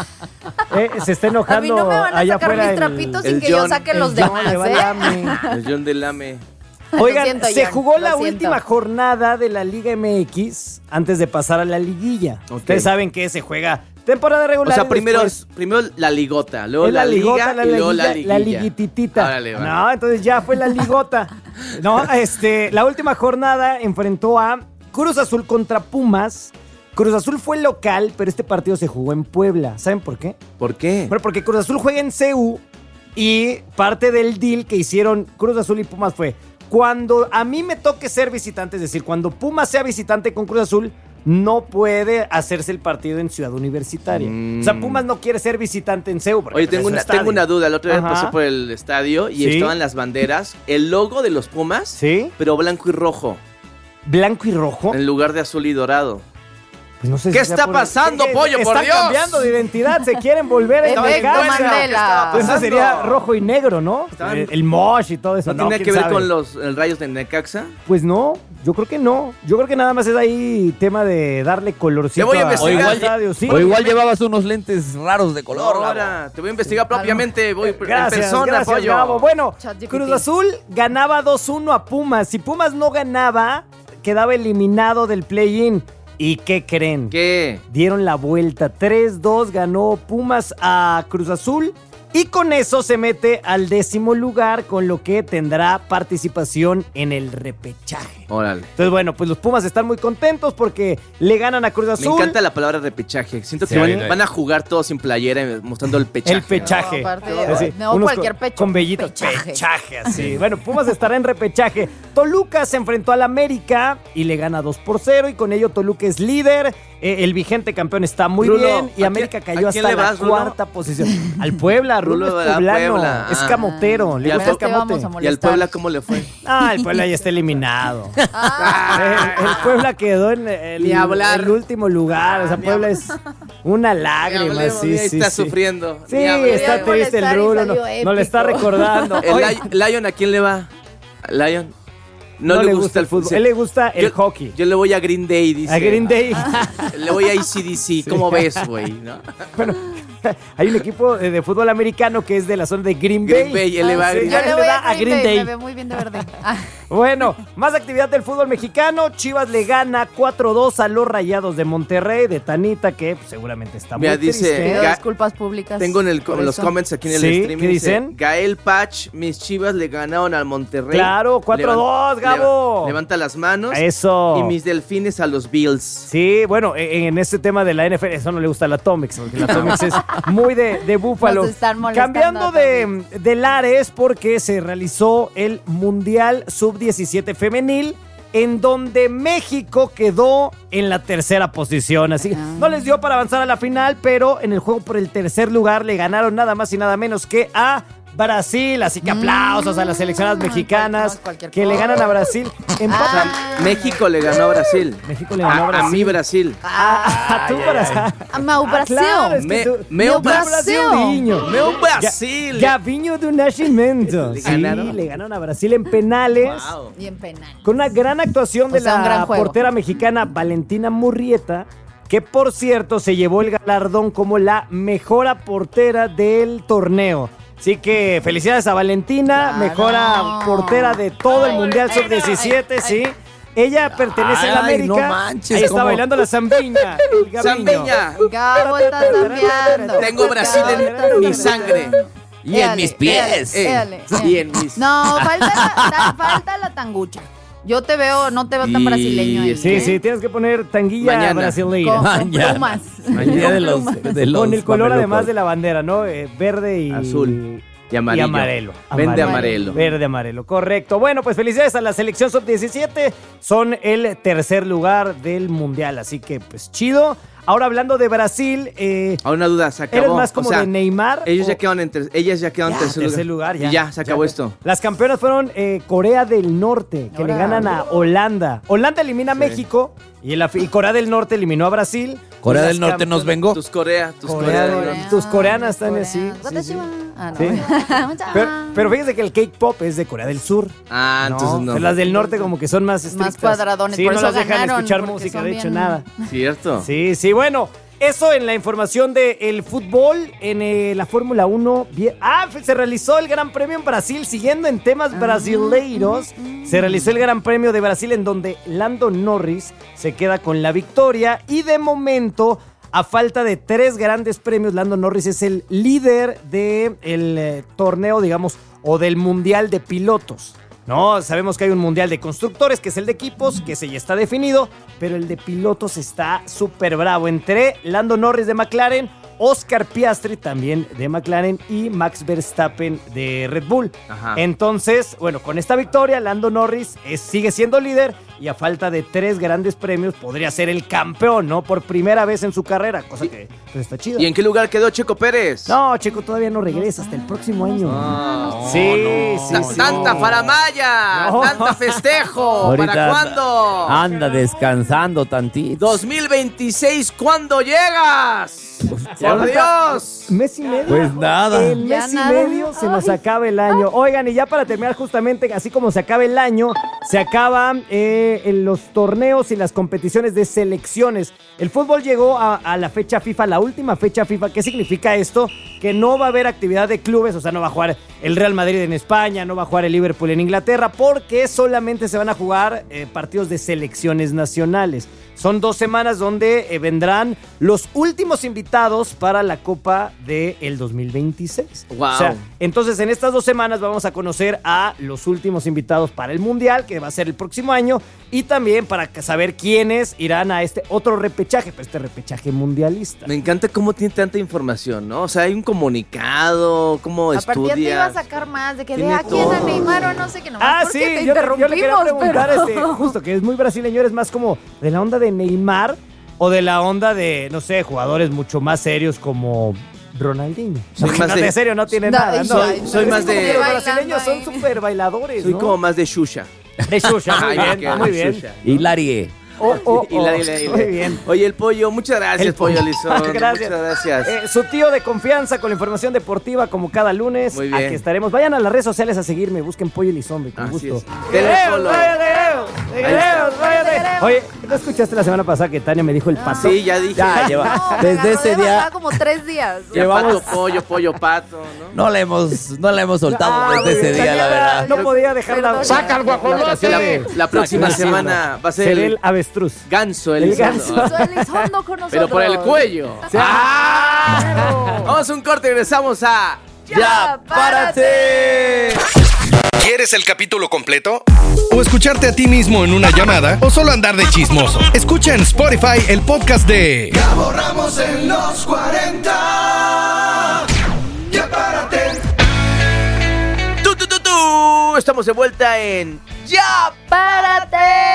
Eh, se está A enojando mí no me van a allá sacar afuera mis el- trapitos sin el que yo John- saque el los John demás, le va ¿eh? el AME. El John del Lame. Oigan, Lo siento, se Jan, jugó lo la siento. última jornada de la Liga M X antes de pasar a la liguilla. Ok. Ustedes saben que se juega temporada O regular. sea, y primero, después primero la ligota, luego es la, ligota, liga y luego la liguilla. la liguititita. Órale, va. No, entonces ya fue la ligota. No, este, la última jornada enfrentó a Cruz Azul contra Pumas. Cruz Azul fue local, pero este partido se jugó en Puebla. ¿Saben por qué? ¿Por qué? Bueno, porque Cruz Azul juega en C U y parte del deal que hicieron Cruz Azul y Pumas fue cuando a mí me toque ser visitante, es decir, cuando Pumas sea visitante con Cruz Azul, no puede hacerse el partido en Ciudad Universitaria. Mm. O sea, Pumas no quiere ser visitante en C U. porque Oye, pues, tengo es su una, estadio. tengo una duda. El otro día Ajá. pasé por el estadio y Sí. estaban las banderas, el logo de los Pumas, ¿Sí? pero blanco y rojo, Blanco y rojo. en lugar de azul y dorado. Pues no sé ¿Qué si sea está por- pasando, Eh, pollo, por están Dios? cambiando de identidad, se quieren volver a Efecto identificar. Mandela. Pues eso sería rojo y negro, ¿no? Estaban- El, el mosh y todo eso. ¿No, tenía ¿Quién que ver sabe? con los el rayos de Necaxa? Pues no, yo creo que no. Yo creo que nada más es ahí tema de darle colorcito Te voy a a- investigar. al O igual, estadio, sí. o igual llevabas unos lentes raros de color. Gabo. Ahora, te voy a investigar propiamente. Voy en Gracias, persona, gracias, pollo. Gabo. Bueno, ChatGPT. Cruz Azul ganaba dos uno a Pumas. Si Pumas no ganaba, quedaba eliminado del play-in. ¿Y qué creen? ¿Qué? Dieron la vuelta. tres dos ganó Pumas a Cruz Azul Y con eso se mete al décimo lugar, con lo que tendrá participación en el repechaje. Órale. Entonces, bueno, pues los Pumas están muy contentos porque le ganan a Cruz Azul. Me encanta la palabra repechaje. Siento que Sí. van, van a jugar todos sin playera mostrando el pechaje. El pechaje. No, aparte, Así, no, unos cualquier con, pecho. Con vellitos. Pechaje. Pechaje, así. Bueno, Pumas estará en repechaje. Toluca se enfrentó al América y le gana dos por cero y con ello Toluca es líder. Eh, el vigente campeón está muy Rulo, bien y ¿a América quién- cayó a quién hasta le la vas, Rulo? cuarta posición. Al Puebla, Rulo, Rulo, es a poblano, Puebla. es Ah. camotero, le Y al gusta el Puebla camote. vamos a ¿Y al molestar. Puebla cómo le fue? Ah, el Puebla ya está eliminado. el, el Puebla quedó en el, Ni hablar. el último lugar. O sea, Puebla es una lágrima. hablemos, Sí, ahí sí, está sí. sufriendo. Sí, Ni hablar. está Voy a triste el molestar y Rulo. No, salió no le está épico. recordando. El Oye, Lion, Lion, ¿a quién le va? ¿Lion? no, le gusta el fútbol. sí. Él le gusta el Yo- hockey. Yo le voy a Green Day, dice. A Green Day. Le voy a A C D C. ¿Cómo ves, güey? ¿No? Bueno, hay un equipo de, de fútbol americano que es de la zona de Green Bay. Green Bay, él le va a Sí, Green ya Yo le le voy da a Green Day, me ve muy bien de verde. Ah, Bueno, más actividad del fútbol mexicano. Chivas le gana cuatro dos a los Rayados de Monterrey, de Tanita, que pues, seguramente está Mira, muy dice- triste. pido Ga- disculpas públicas. Tengo en, el, por en los eso. comments aquí en el Sí, stream. ¿qué dice, dicen? Gael Patch, mis Chivas le ganaron al Monterrey. Claro, cuatro dos, Levan- Gabo. leva- levanta las manos. Eso. Y mis delfines a los Bills. Sí, bueno, en, en este tema de la N F L, eso no le gusta a la Atomics, porque la Atomics es muy de, de búfalo. Nos están molestando Cambiando a de, de lares, porque se realizó el Mundial sub diecisiete femenil, en donde México quedó en la tercera posición. Así que no les dio para avanzar a la final, pero en el juego por el tercer lugar le ganaron nada más y nada menos que a Brasil. Así que aplausos a las seleccionadas mexicanas no, cualquier que le cosa. ganan a Brasil. Empatan. México le ganó a Brasil. México le ganó a A, a Brasil. mí Brasil. Ah, tú Brasil. Ah, Mau Brasil. Claro, es que Me- tú- meu tú Brasil. brasileño. Meu Brasil. Ya, Gavinho do Nascimento. ¿Le Sí, ganaron? le ganaron a Brasil en penales. Wow. Y en penal. Con una gran actuación de O sea, un la gran juego. portera mexicana Valentina Murrieta, que por cierto se llevó el galardón como la mejor portera del torneo. Así que felicidades a Valentina, Claro. mejora portera de todo el Mundial sub diecisiete, sí. Ella pertenece a la Ay, América. no manches, Ahí está ¿cómo? bailando la zambiña. el Gaviño. Zambeña. Gabo está zambeando. Tengo Brasil en mi sangre. Y en mis pies. Eh, Éale, y en mis... No, falta la, ta- falta la tangucha. Yo te veo, no te veo tan Y- brasileño ahí. Sí, ¿eh? sí, tienes que poner tanguilla Mañana. brasileira. Con, con Mañana. plumas. Día de los, de los Con el color mamelucos. además de la bandera, ¿no? Eh, verde y Azul. Y amarillo. Y amarelo. Verde amarelo. Verde amarelo, correcto. Bueno, pues felicidades a la selección sub diecisiete. Son el tercer lugar del mundial, así que pues chido. Ahora hablando de Brasil, eh, A una duda, se acabó. ¿eres más como O sea, de Neymar? Ellos o- ya quedaron en ter- ellas ya quedaron en Ya, tercer, tercer lugar, ya. Y ya, se acabó Ya. esto. Las campeonas fueron eh, Corea del Norte, que le Ahora. ganan a Holanda. Holanda elimina a Sí. México y, la, y Corea del Norte eliminó a Brasil. Corea Y del las Norte campe- nos vengo. Tus Corea, tus Corea Corea. del- tus coreanas están así. Coreanas. sí, sí. Ah, no. Sí. Pero, pero fíjense que el K-pop es de Corea del Sur. Ah, entonces no. Las del norte como que son más estrictas. cuadradones, Sí, por no eso las dejan ganaron, escuchar porque música, son de hecho, bien- nada. ¿Cierto? Sí, sí, bueno. Eso en la información del fútbol, en eh, la Fórmula uno. Bien- Ah, se realizó el Gran Premio en Brasil, siguiendo en temas brasileiros. Se realizó el Gran Premio de Brasil en donde Lando Norris se queda con la victoria y de momento, a falta de tres grandes premios, Lando Norris es el líder del eh, torneo, digamos, o del Mundial de Pilotos. No, sabemos que hay un mundial de constructores, que es el de equipos, que ese ya está definido, pero el de pilotos está súper bravo. Entre Lando Norris de McLaren, Oscar Piastri también de McLaren y Max Verstappen de Red Bull. Ajá. Entonces, bueno, con esta victoria, Lando Norris es- sigue siendo líder y a falta de tres grandes premios podría ser el campeón, ¿no? Por primera vez en su carrera, cosa que pues, está chido. ¿Y en qué lugar quedó Checo Pérez? No, Checo todavía no regresa hasta el próximo año. Ah, sí, sí, Ta- sí. Tanta faramaya, No. tanta festejo. Ahorita ¿Para cuándo? Anda descansando tantito. dos mil veintiséis, ¿cuándo llegas? ¡Por Dios! Mes y medio. Pues nada. En Ya mes y nada. medio se nos acaba el año. Oigan, y ya para terminar justamente, así como se acaba el año, se acaban eh, en los torneos y las competiciones de selecciones. El fútbol llegó a, a la fecha FIFA, la última fecha FIFA. ¿Qué significa esto? Que no va a haber actividad de clubes, o sea, no va a jugar el Real Madrid en España, no va a jugar el Liverpool en Inglaterra, porque solamente se van a jugar eh, partidos de selecciones nacionales. son dos semanas donde eh, vendrán los últimos invitados para la Copa del dos mil veintiséis. Wow. O sea, entonces en estas dos semanas vamos a conocer a los últimos invitados para el Mundial, que va a ser el próximo año, y también para saber quiénes irán a este otro repechaje, pero este repechaje mundialista. Me encanta cómo tiene tanta información, ¿no? O sea, hay un comunicado, cómo A partir te iba a estudias. sacar más de que Tiene de a quién, a todo. Neymar o no sé qué, nomás Ah, porque sí, te yo, te- yo le quería interrumpimos, preguntar, pero- este, justo, que es muy brasileño, eres más como de la onda de Neymar o de la onda de, no sé, jugadores mucho más serios como Ronaldinho. Soy No, más no, de- de serio, no tiene No, nada. y No, soy- soy Es más como de- que Los Bailando brasileños son ahí. súper bailadores, Soy ¿no? como más de Shusha. De Xuxa, muy Ay, me bien, quedo muy de bien. Xuxa. Hilarie. Oh, oh, Y la- oh, y la- y la- muy bien. Oye, el pollo, muchas gracias, El pollo pollo. Lizón. Gracias. Muchas gracias. Eh, su tío de confianza con la información deportiva como cada lunes. Muy bien. Aquí estaremos. Vayan a las redes sociales a seguirme, busquen Pollo Elizombe, con Así gusto. es. Denle follow. ¡Váyate, váyate, váyate! Oye, ¿no escuchaste la semana pasada que Tania me dijo el pato? Sí, ya dije. Ya, lleva. No, me Desde agarró ese de día bajada como tres días. Ya llevamos- pato, pollo, pollo, pato, ¿no? no la hemos, no la hemos soltado Ah, desde muy ese bien. día, la Tania, verdad. No podía dejarla. Perdón. Saca el guajolote. La, la próxima semana va a ser Seré el el avestruz. ganso, el, El Elizondo. ganso. Soy Elizondo con nosotros. Pero por el cuello. ¡Ah! Vamos a un corte y regresamos a... ¡Ya, párate! ¿Quieres el capítulo completo? ¿O escucharte a ti mismo en una llamada? ¿O solo andar de chismoso? Escucha en Spotify el podcast de Gabo Ramos en los cuarenta. Ya párate. ¡Tú, tú, tú, tú! Estamos de vuelta en... ¡Ya ¡Párate!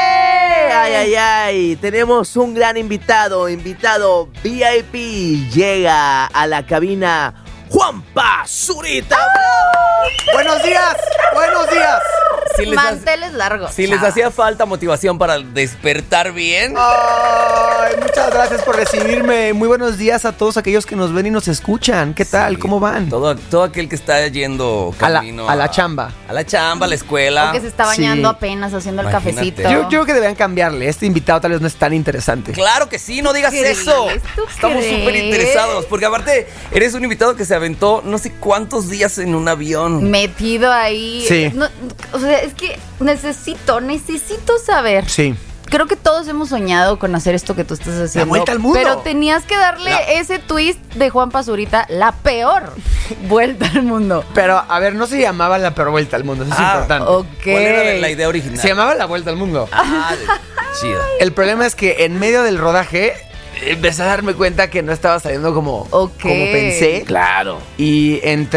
Ay, ay, ay, tenemos un gran invitado, invitado V I P, llega a la cabina Juanpa Zurita. Buenos días, buenos días. Si les, ha- Manteles largos. si les hacía falta motivación para despertar bien, Ay, muchas gracias por recibirme. Muy buenos días a todos aquellos que nos ven y nos escuchan. ¿Qué tal? Sí, ¿Cómo van? todo, todo aquel que está yendo A la, camino a la chamba. a la chamba, a la escuela. O que se está bañando Sí. apenas haciendo el Imagínate. cafecito. Yo, yo creo que deberían cambiarle. Este invitado tal vez no es tan interesante. Claro que sí, no digas ¿Crees? eso. ¿Tú Estamos crees? súper interesados, porque aparte eres un invitado que se aventó no sé cuántos días en un avión. Metido ahí. Sí. No, o sea, es que necesito, necesito saber. Sí. Creo que todos hemos soñado con hacer esto que tú estás haciendo. vuelta al mundo. Pero tenías que darle La- ese twist de Juan Pazurita, la peor vuelta al mundo. Pero, a ver, no se llamaba la peor vuelta al mundo. Eso es Ah, importante. Ok. ¿Cuál era la idea original? Se llamaba la vuelta al mundo. Ah, de- chida. El problema es que en medio del rodaje empecé a darme cuenta que no estaba saliendo como, Ok. como pensé. Claro. Y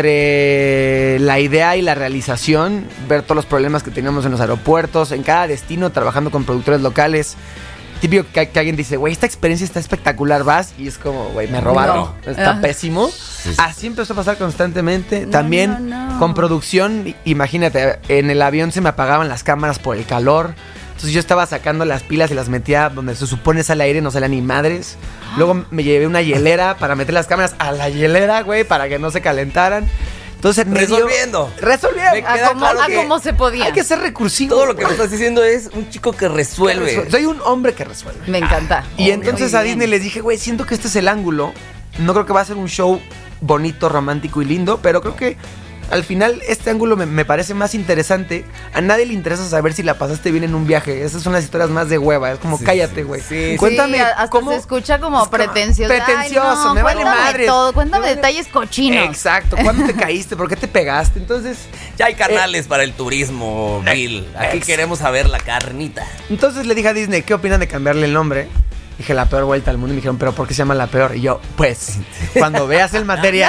entre la idea y la realización, ver todos los problemas que teníamos en los aeropuertos, en cada destino, trabajando con productores locales. Típico que, que alguien dice, güey, esta experiencia está espectacular, vas, y es como, güey, me robaron. No. Está Ajá. pésimo. Así empezó a pasar constantemente. También no, no. con producción, imagínate, en el avión se me apagaban las cámaras por el calor. Entonces yo estaba sacando las pilas y las metía donde se supone sale aire, no salía ni madres. Luego me llevé una hielera para meter las cámaras a la hielera, güey, para que no se calentaran. Entonces en medio- Resolviendo. Resolviendo. Me A queda como, claro a que como se podía. Hay que ser recursivo. todo lo que me güey. estás diciendo es un chico que resuelve. Soy un hombre que resuelve. Me encanta. Y entonces Muy a bien. Disney les dije, güey, siento que este es el ángulo. No creo que va a ser un show bonito, romántico y lindo, pero creo que al final este ángulo me, me parece más interesante. A nadie le interesa saber si la pasaste bien en un viaje. Esas son las historias más de hueva. Es como, Sí, cállate, sí, güey. sí, sí. Cuéntame Sí, hasta cómo... se escucha como es como pretencioso. Ay, pretencioso, no, me vale cuéntame madres. todo, cuéntame Me vale- detalles cochinos. Exacto. ¿Cuándo te caíste? ¿Por qué te pegaste? Entonces... Ya hay canales para el turismo, Bill. Aquí ex- queremos saber la carnita. Entonces le dije a Disney, ¿qué opinan de cambiarle el nombre? Dije, la peor vuelta al mundo. Y me dijeron, ¿pero por qué se llama la peor? Y yo, pues, cuando veas el material...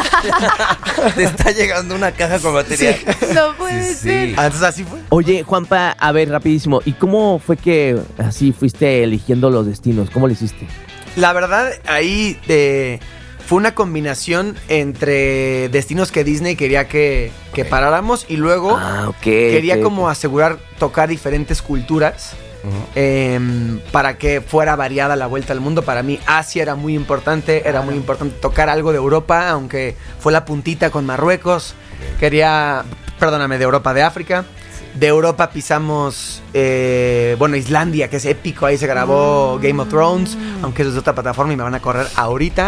Te está llegando una caja con material. No puede Sí, ser. sí. Ah, entonces así fue. Oye, Juanpa, a ver, rapidísimo. ¿Y cómo fue que así fuiste eligiendo los destinos? ¿Cómo lo hiciste? La verdad, ahí eh, fue una combinación entre destinos que Disney quería que, que paráramos y luego Ah, ok. quería ok. como asegurar tocar diferentes culturas. eh, para que fuera variada la vuelta al mundo. Para mí Asia era muy importante, era muy importante tocar algo de Europa, aunque fue la puntita con Marruecos. Quería, perdóname, de Europa, de África. De Europa pisamos, eh, bueno, Islandia, que es épico, ahí se grabó Game of Thrones, aunque eso es de otra plataforma y me van a correr ahorita.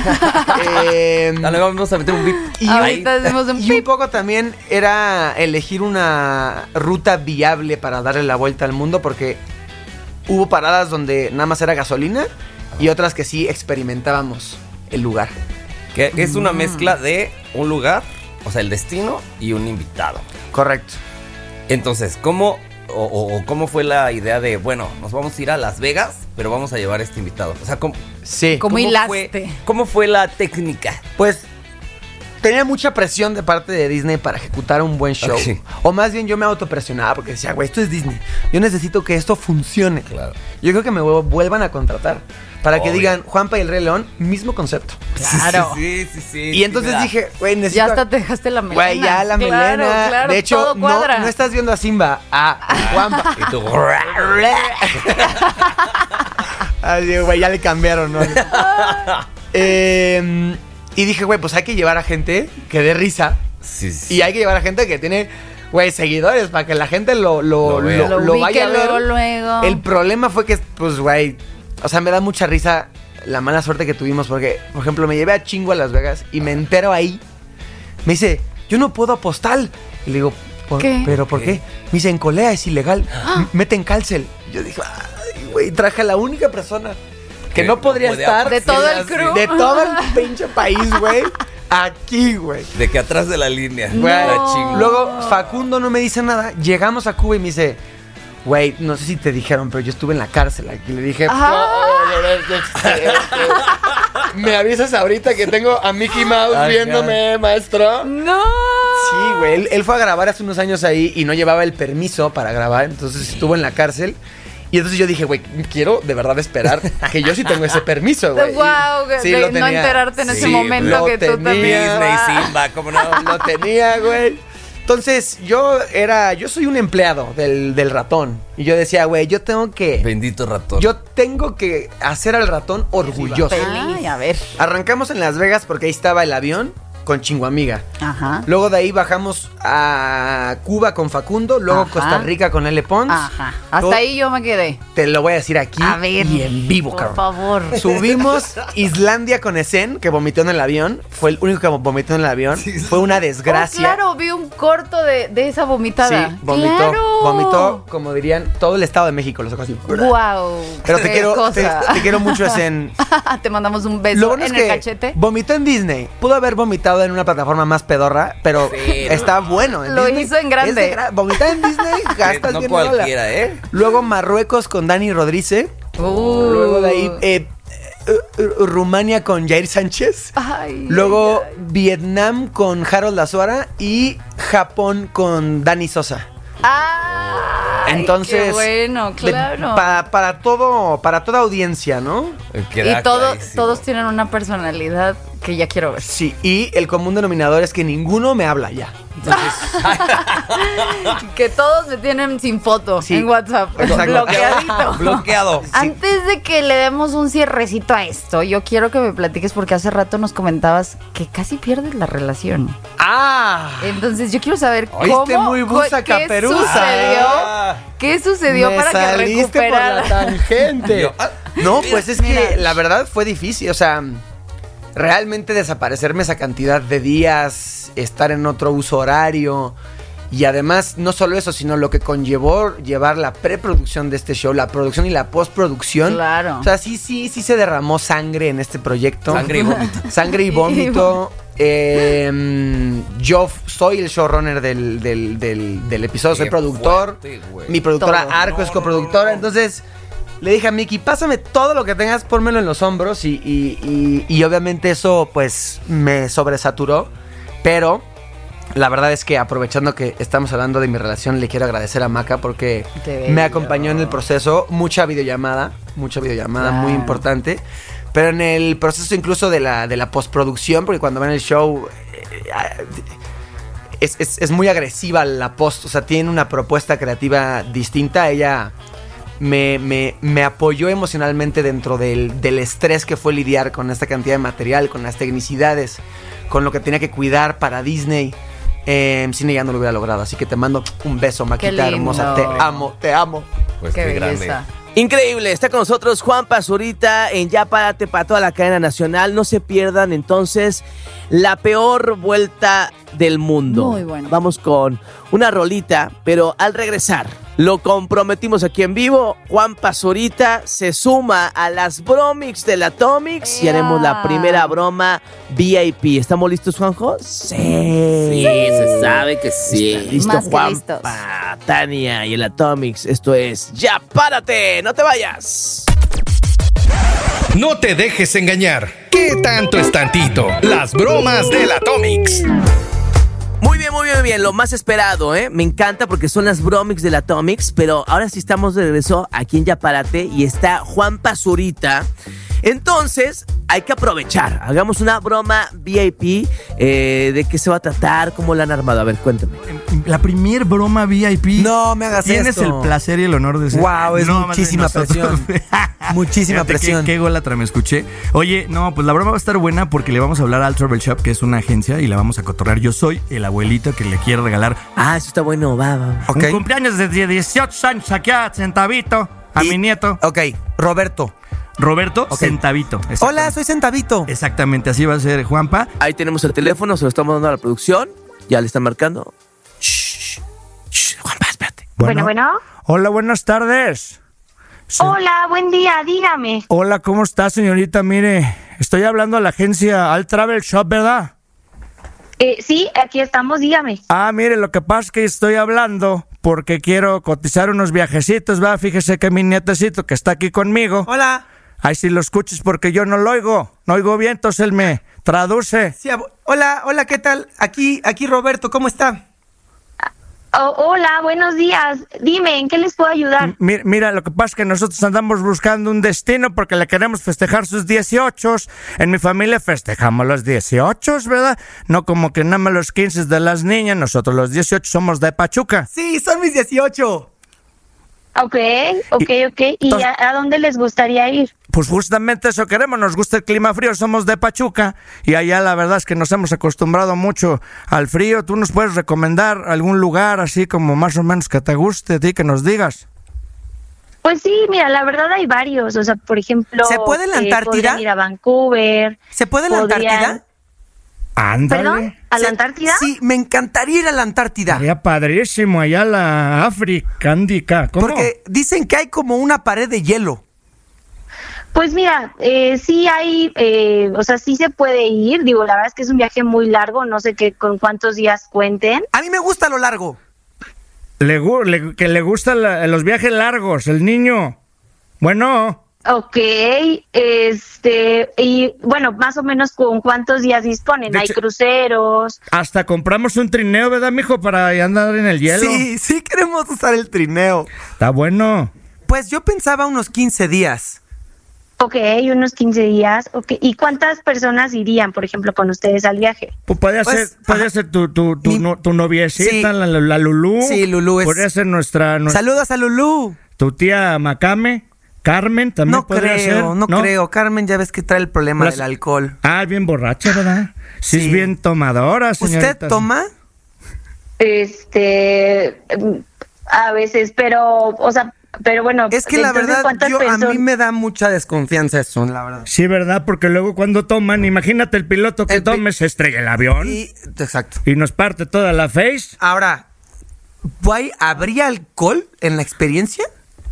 eh, Dale, vamos a meter un beat. y, Ahorita hacemos un y un poco también era elegir una ruta viable para darle la vuelta al mundo, porque hubo paradas donde nada más era gasolina y otras que sí experimentábamos el lugar. Que es una mezcla de un lugar, o sea, el destino y un invitado. Correcto. Entonces, ¿cómo o, o, o cómo fue la idea de, bueno, nos vamos a ir a Las Vegas, pero vamos a llevar a este invitado? O sea, ¿cómo, sí. ¿Cómo, ¿cómo hilaste? Fue, ¿Cómo fue la técnica? Pues tenía mucha presión de parte de Disney para ejecutar un buen show. Okay. O más bien yo me autopresionaba porque decía, güey, esto es Disney. Yo necesito que esto funcione. Claro. Yo creo que me vuelvan a contratar. Para Obvio. Que digan, Juanpa y el Rey León, mismo concepto. Claro. Sí, sí, sí. sí y entonces sí, dije, güey, necesito... Ya hasta te dejaste la melena. Güey, ya la claro, melena. Claro, de hecho, todo no, cuadra. no estás viendo a Simba, a Juanpa. Y tú... Así, güey, ya le cambiaron, ¿no? eh, y dije, güey, pues hay que llevar a gente que dé risa. Sí, sí. Y hay que llevar a gente que tiene, güey, seguidores para que la gente lo, lo, Lo lo, vea. lo vaya a ver. Luego, luego. El problema fue que, pues, güey, o sea, me da mucha risa la mala suerte que tuvimos porque, por ejemplo, me llevé a Chingo a Las Vegas y me entero ahí. Me dice, yo no puedo apostar. Y le digo, ¿por, ¿qué? ¿pero por qué? Me dice, en Colea es ilegal. ¡Ah! Meten cárcel. Yo dije, ay, güey, traje a la única persona que Que no no podría podía estar de todo el crew. de todo el pinche país, güey. Aquí, güey. De que atrás de la línea. No. La Chingo. Luego, Facundo no me dice nada. Llegamos a Cuba y me dice, güey, no sé si te dijeron, pero yo estuve en la cárcel aquí. Le dije, ¿me avisas ahorita que tengo a Mickey Mouse Ay, viéndome, maestro? No. Sí, güey. Él, él fue a grabar hace unos años ahí y no llevaba el permiso para grabar. Entonces estuvo en la cárcel. Y entonces yo dije, güey, quiero de verdad esperar que yo sí tengo ese permiso, güey. Wow, Sí, de lo no tenía. enterarte en ese Sí, momento lo que tú tenía. también. Disney, Simba, ¿cómo no? Lo tenía, güey. Entonces, yo era, yo soy un empleado del, del ratón. Y yo decía, güey, yo tengo que... Bendito ratón. Yo tengo que hacer al ratón orgulloso. Ay, a ver. Arrancamos en Las Vegas porque ahí estaba el avión con Chinguamiga. Ajá. Luego de ahí bajamos a Cuba con Facundo. Luego Ajá. Costa Rica con L. Pons. Ajá. Hasta Luego, ahí yo me quedé. te lo voy a decir aquí A ver. y en vivo, Por cabrón. favor. Subimos Islandia con Esen, que vomitó en el avión. Fue el único que vomitó en el avión. Fue una desgracia. Oh, claro, vi un corto de, de esa vomitada. Sí, vomitó. Claro. Vomitó, como dirían, todo el estado de México. Lo sacó así. Wow. Pero te qué quiero, te, cosa. te quiero mucho, Esen. Te mandamos un beso Lo bueno en es el que cachete. vomitó en Disney. Pudo haber vomitado en una plataforma más pedorra, pero Sí, no. está bueno. En Lo Disney hizo en grande. es de gra- vomitar en Disney, gastas no bien cualquiera, bola. ¿eh? Luego Marruecos con Dani Rodríguez. Uh. Luego de ahí eh, eh, eh, Rumania con Jair Sánchez. Ay, Luego ay, Vietnam con Harold Lazuara y Japón con Dani Sosa. ay, Entonces, qué bueno, de- claro. para, para todo, para toda audiencia, ¿no? Queda Y todo, clarísimo. todos tienen una personalidad que ya quiero ver. Sí, y el común denominador es que ninguno me habla ya. Que todos me tienen sin foto Sí. en WhatsApp. Exacto. Bloqueadito. Bloqueado. Antes de que le demos un cierrecito a esto, yo quiero que me platiques porque hace rato nos comentabas que casi pierdes la relación. ¡Ah! Entonces yo quiero saber Oíste cómo, muy busa, qué caperuza. sucedió, Ah. qué sucedió Me para que saliste por recuperara. la tangente. Yo, ah, No, pues es Mira. que la verdad fue difícil, o sea, realmente desaparecerme esa cantidad de días, estar en otro uso horario y además no solo eso, sino lo que conllevó llevar la preproducción de este show, la producción y la postproducción. Claro. O sea, sí, sí, sí se derramó sangre en este proyecto. Sangre y vómito. Sangre y vómito. Eh, yo f- soy el showrunner del, del, del, del episodio, soy Qué productor. fuerte, güey. Mi productora Todo. Arco No, es no, coproductora, no, no. entonces le dije a Miki, pásame todo lo que tengas, pónmelo en los hombros y, y, y, y obviamente eso pues me sobresaturó, pero la verdad es que aprovechando que estamos hablando de mi relación, le quiero agradecer a Maca porque Qué bello. me acompañó en el proceso, mucha videollamada, mucha videollamada, Claro. muy importante, pero en el proceso incluso de la, de la postproducción, porque cuando ven el show... eh, Es, es, es muy agresiva la post, o sea, tiene una propuesta creativa distinta. Ella me, me, me apoyó emocionalmente dentro del, del estrés que fue lidiar con esta cantidad de material, con las tecnicidades, con lo que tenía que cuidar para Disney. Eh, sin ella no lo hubiera logrado, así que te mando un beso, Maquita lindo. hermosa. Te amo, te amo. Pues Qué qué grande. belleza. Increíble, está con nosotros Juan Pazurita en Ya Párate para toda la cadena nacional. No se pierdan entonces la peor vuelta del mundo. Muy bueno. Vamos con una rolita, pero al regresar Lo comprometimos aquí en vivo. Juan Pazurita se suma a las Bromix de la Atomix y haremos la primera broma V I P. ¿Estamos listos, Juanjo? Sí. Sí, se sabe que sí. Está listo, Más que Juan, listos. pa, Tania y el Atomix. Esto es Ya Párate, no te vayas. No te dejes engañar. ¿Qué tanto es tantito? Las bromas del Atomix. Muy bien, muy bien, muy bien. Lo más esperado, ¿eh? Me encanta porque son las Bromix del Atomix, pero ahora sí estamos de regreso aquí en Ya Párate y está Juan Pazurita. Entonces, hay que aprovechar. Hagamos una broma V I P. Eh, ¿De qué se va a tratar? ¿Cómo la han armado? A ver, cuéntame. La primer broma V I P. No me hagas Tienes esto. el placer y el honor de ser. Wow, es No, más muchísima de nosotros. presión. Muchísima Fíjate presión. Qué, qué golatra me escuché. Oye, no, pues la broma va a estar buena porque le vamos a hablar al Travel Shop, que es una agencia, y la vamos a cotorrear. Yo soy el abuelito que le quiere regalar. Ah, eso está bueno, va, va. Ok. Un cumpleaños de dieciocho años aquí a Centavito, a Y- mi nieto. Ok, Roberto. Roberto Ok. Centavito. Hola, Exactamente. soy Centavito. Exactamente, así va a ser, Juanpa. Ahí tenemos el teléfono, se lo estamos dando a la producción. Ya le están marcando. Shh, shh, Juanpa, espérate. Bueno, bueno. Hola, buenas tardes. Hola, buen día, dígame. Hola, ¿cómo está, señorita? Mire, estoy hablando a la agencia Al Travel Shop, ¿verdad? Eh, sí, aquí estamos, dígame. Ah, mire, lo que pasa es que estoy hablando porque quiero cotizar unos viajecitos, ¿verdad? Fíjese que mi nietecito que está aquí conmigo. Hola. Ay, si lo escuches porque yo no lo oigo. No oigo bien, entonces él me traduce. Sí, abo- hola, hola, ¿qué tal? Aquí, aquí Roberto, ¿cómo está? Oh, hola, buenos días. Dime, ¿en qué les puedo ayudar? Mira, mira, lo que pasa es que nosotros andamos buscando un destino porque le queremos festejar sus dieciocho. En mi familia festejamos los dieciocho, ¿verdad? No como que nada más los quince de las niñas. Nosotros los dieciocho somos de Pachuca. Sí, son mis dieciocho. Ok, ok, ok. ¿Y Entonces- a, a dónde les gustaría ir? Pues justamente eso queremos, nos gusta el clima frío, somos de Pachuca y allá la verdad es que nos hemos acostumbrado mucho al frío. ¿Tú nos puedes recomendar algún lugar así como más o menos que te guste a ti, que nos digas? Pues sí, mira, la verdad hay varios. O sea, por ejemplo... ¿Se puede en la eh, Antártida? podrían ir a Vancouver. ¿Se puede en la podrían- Antártida? Ándale. ¿Perdón? ¿A la Se- Antártida? Sí, me encantaría ir a la Antártida. Sería padrísimo allá la África, Andica. ¿Cómo? Porque dicen que hay como una pared de hielo. Pues mira, eh, sí hay, eh, o sea, sí se puede ir. Digo, la verdad es que es un viaje muy largo. No sé qué con cuántos días cuenten. A mí me gusta lo largo. Le, gu- le- que le gustan la- los viajes largos, el niño. Bueno, Ok, este, y bueno, más o menos con cuántos días disponen. De Hay hecho- cruceros. hasta compramos un trineo, ¿verdad, mijo? Para andar en el hielo. Sí, sí queremos usar el trineo. Está bueno. Pues yo pensaba unos quince días. Ok, unos quince días. Ok, ¿y cuántas personas irían, por ejemplo, con ustedes al viaje? Pues podría Pues, ser, podría ser tu, tu, tu, Mi- no- tu noviecita, Sí. la, la, la Lulú. Sí, Lulú es- Podría ser nuestra, nuestra Saludos a Lulú. tu tía Macame, Carmen también No podría ser. creo, no, creo. Carmen ya ves que trae el problema Las- del alcohol. Ah, bien borracha, ¿verdad? Sí, Sí. es bien tomadora, señorita. ¿Usted toma? Este, mm, a veces, pero, o sea, pero bueno. Es que la entonces, verdad, ¿cuántas yo, a personas? mí me da mucha desconfianza eso, la verdad. Sí, ¿verdad? Porque luego cuando toman, imagínate el piloto que El pi- tome, se estrella el avión y, Y, exacto. nos parte toda la face. Ahora, ¿hay- ¿habría alcohol en la experiencia?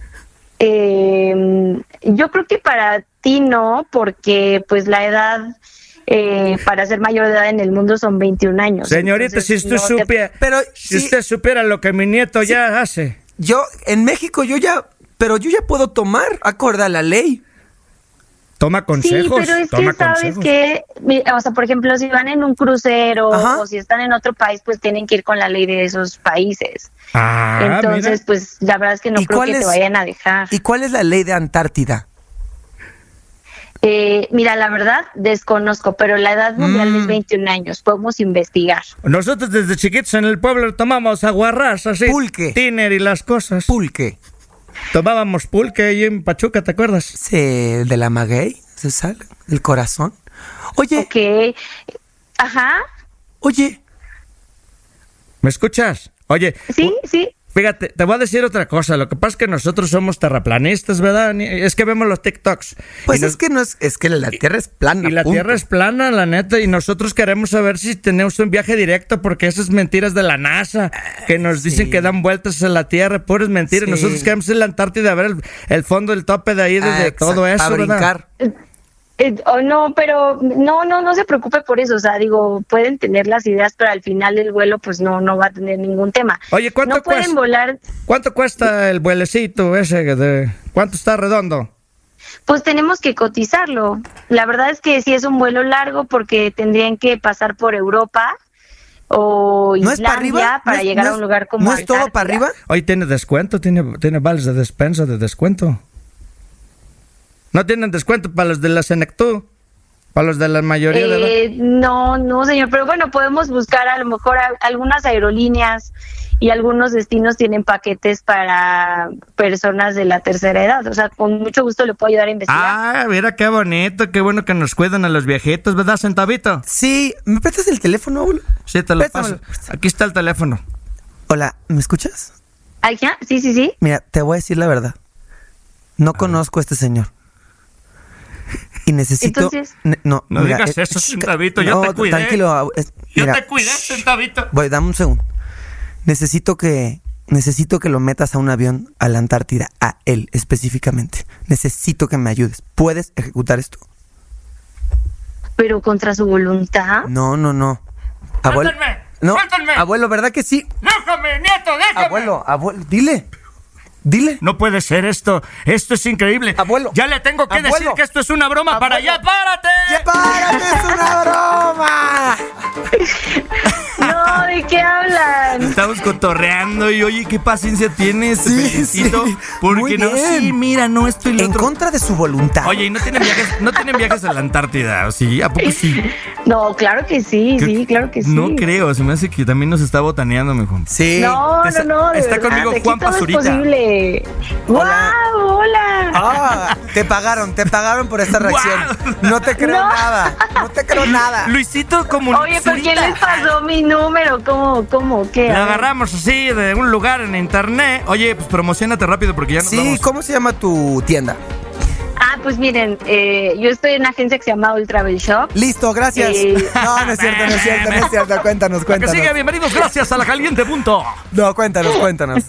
Eh, yo creo que para ti no, porque pues la edad eh, para ser mayor de edad en el mundo son veintiún años. Señorita, Entonces, si usted no te- supiera, Pero si sí, usted supiera lo que mi nieto ya hace. yo, en México yo ya, pero yo ya puedo tomar, acorde a la ley. Toma consejos, Sí, pero es toma que sabes consejos. que, mi- o sea, por ejemplo, si van en un crucero Ajá. o si están en otro país, pues tienen que ir con la ley de esos países. Ah, Entonces, mira. pues la verdad es que no ¿Y creo cuál que te es- vayan a dejar. ¿Y cuál es la ley de Antártida? Eh, mira, la verdad desconozco, pero la edad mundial Mm. es veintiún años. Podemos investigar. Nosotros desde chiquitos en el pueblo tomamos aguarrás así. Pulque. Tiner y las cosas. Pulque. Tomábamos pulque ahí en Pachuca, ¿te acuerdas? Sí, de la maguey, se sale, el corazón. Oye, Ok. Ajá. oye, ¿Me escuchas? Oye, Sí, sí. Fíjate, te voy a decir otra cosa. Lo que pasa es que nosotros somos terraplanistas, ¿verdad? Es que vemos los TikToks. Pues nos, es que no es, es que la Tierra es plana. Y la punto. Tierra es plana, la neta. Y nosotros queremos saber si tenemos un viaje directo, porque esas mentiras de la NASA que nos dicen sí. que dan vueltas a la Tierra, puras mentiras. Sí. Nosotros queremos ir a la Antártida a ver el, el fondo, el tope de ahí, desde ah, todo eso, a brincar. ¿Verdad? Eh, oh, no, pero no, no, no se preocupe por eso, o sea, digo, pueden tener las ideas, pero al final el vuelo, pues no, no va a tener ningún tema. Oye, ¿cuánto no pueden cuesta, volar? ¿Cuánto cuesta el vuelecito ese? De, ¿Cuánto está redondo? Pues tenemos que cotizarlo. La verdad es que sí es un vuelo largo porque tendrían que pasar por Europa o ¿No Islandia es para, arriba? para ¿No es, llegar no a un lugar como ¿No es todo para arriba? Hoy tiene descuento, tiene, tiene vales de despensa de descuento. ¿No tienen descuento para los de la Senectú? ¿Para los de la mayoría eh, de la... No, no, señor, pero bueno, podemos buscar a lo mejor a, algunas aerolíneas y algunos destinos tienen paquetes para personas de la tercera edad. O sea, con mucho gusto le puedo ayudar a investigar. Ah, mira qué bonito, qué bueno que nos cuidan a los viejitos, ¿verdad, Centavito? Sí, ¿me prestas el teléfono, abuelo? Sí, te lo Préstamelo. paso. Aquí está el teléfono. Hola, ¿me escuchas? ¿Ah, ya? Sí, sí, sí. Mira, te voy a decir la verdad. No ah. conozco a este señor. Y necesito... Entonces... Ne, no, no mira, digas eh, eso, Centavito, yo no, te cuidé. Tranquilo. Es, mira, yo te cuidé, Centavito. Voy, dame un segundo. Necesito que... Necesito que lo metas a un avión a la Antártida, a él específicamente. Necesito que me ayudes. ¿Puedes ejecutar esto? ¿Pero contra su voluntad? No, no, no. Abuelo, ¡Suéltenme! no, ¡Suéltenme! Abuelo, ¿verdad que sí? ¡Déjame, nieto, déjame! Abuelo, abuelo, dile. Dile. No puede ser esto. Esto es increíble. Abuelo. Ya le tengo que abuelo. decir que esto es una broma. Abuelo. Para allá, párate. ¡Ya párate! ¡Es una broma! No, ¿de qué hablan? Estamos cotorreando y oye, qué paciencia tienes, sí, sí. Porque Muy no, bien. sí, mira, no estoy en otro. contra de su voluntad. Oye, ¿y no tienen viajes, no tienen viajes a la Antártida? ¿O sí? ¿A poco sí? No, claro que sí, creo, sí, claro que sí. No creo, se me hace que también nos está botaneando, mi Juan. Sí. No, no, no, de Está verdad, conmigo aquí Juan todo Pazurita. Es posible. Hola. ¡Wow! ¡Hola! Ah, te pagaron, te pagaron por esta reacción. Wow. No te creo no. nada, no te creo nada. Luisito como Oye, ¿por quién les pasó mi número? ¿Cómo, cómo, qué? La agarramos así de un lugar en internet. Oye, pues promocionate rápido porque ya nos Sí, vamos. ¿Cómo se llama tu tienda? Ah, pues miren, eh, yo estoy en una agencia que se llama Old Travel Shop. Listo, gracias. Eh... No, no es cierto, no es cierto, no es cierto. Cuéntanos, cuéntanos. Que sigue, bienvenidos, gracias a la caliente punto. No, cuéntanos, cuéntanos.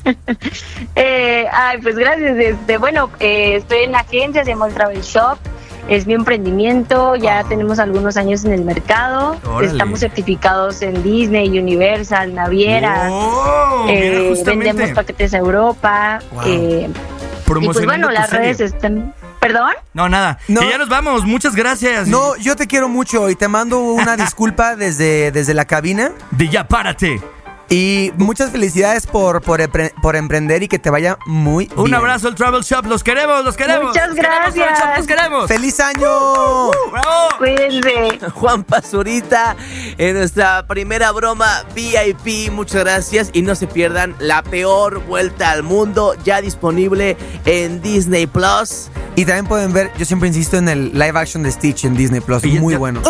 eh, ay, pues gracias. Este, bueno, eh, estoy en una agencia, se llama Old Travel Shop. Es mi emprendimiento, ya oh. tenemos algunos años en el mercado. Órale. Estamos certificados en Disney, Universal, Naviera. Oh, eh, vendemos paquetes a Europa. Wow. Eh, y pues bueno, las redes están... ¿Perdón? No, nada. No. Que ya nos vamos. Muchas gracias. No, yo te quiero mucho y te mando una disculpa desde, desde la cabina. De ya, párate. Y muchas felicidades por, por, por emprender y que te vaya muy bien. Un abrazo al Travel Shop. Los queremos, los queremos. Muchas los gracias. Queremos, Shop, los queremos. ¡Feliz año! Uh, uh, ¡Bravo! Cuídense. Juan Pazurita en nuestra primera broma V I P. Muchas gracias. Y no se pierdan La Peor Vuelta al Mundo, ya disponible en Disney Plus. Y también pueden ver, yo siempre insisto en el live action de Stitch en Disney Plus. Muy bueno.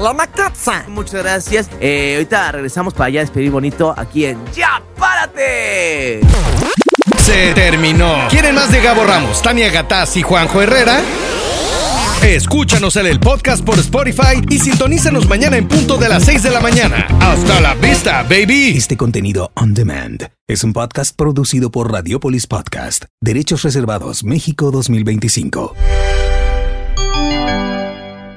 Muchas gracias. Eh, ahorita regresamos para ya despedir bonito aquí en Ya Párate. Se terminó. ¿Quieren más de Gabo Ramos, Tania Gataz y Juanjo Herrera? Escúchanos en el podcast por Spotify y sintonízanos mañana en punto de las seis de la mañana. Hasta la vista, baby. Este contenido on demand es un podcast producido por Radiopolis Podcast. Derechos reservados México dos mil veinticinco.